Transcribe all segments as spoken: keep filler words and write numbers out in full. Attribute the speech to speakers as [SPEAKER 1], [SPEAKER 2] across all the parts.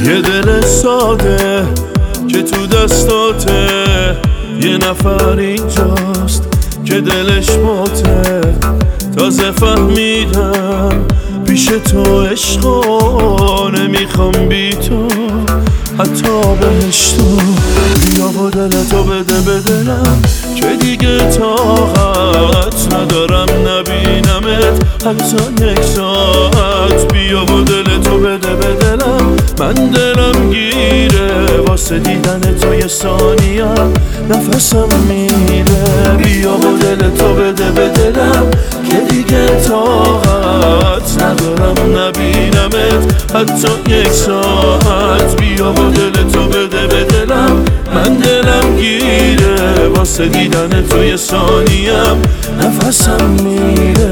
[SPEAKER 1] یه دل ساده که تو دستاته، یه نفر اینجاست که دلش ماته. تازه فهمیدم پیش تو عشقا نمیخوام بی تو حتی بهشتو. بیا با دلتو بده به دلم که دیگه طاقت ندارم نبینمت حتی یک ساعت. بیا با دلتو بده به دلم، من دلم گیره واسه دیدن تو یه ثانیم نفسم میره. بیا با دلتو بده به دلم که دیگه طاقت ندارم نبینمت حتی یک ساعت. بیا با دلتو بده به دلم، من دلم گیره واسه دیدن تو یه ثانیم نفسم میره.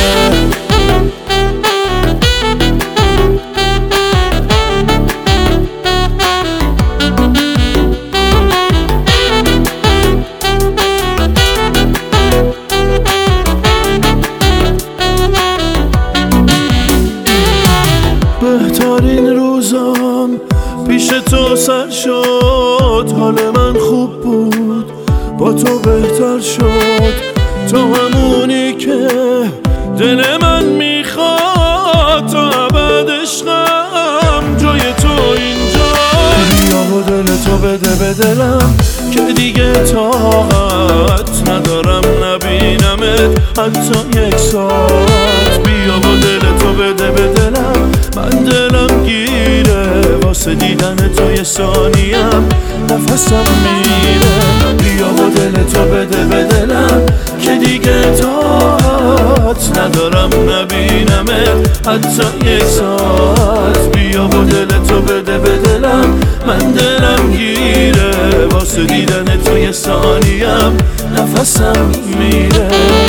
[SPEAKER 1] بهترین روزام پیش تو سر شد، حال من خوب بود با تو بهتر شد. تو همونی که دل من میخواد، تا ابد عشقم جای تو اینجا. بیا با دلتو بده به دلم که دیگه طاقت ندارم نبینمت حتی یک ساعت. بیا با دلتو بده به دلم، من دلم گیره واسه دیدن تو یه ثانیم نفسم میره. بیا با دلتو بده به دلم که دیگه طاقت ندارم نبینمت حتی یک ساعت. بیا با دلتو بده به دلم، من دلم گیره واسه دیدن تو یه ثانیم نفسم میره.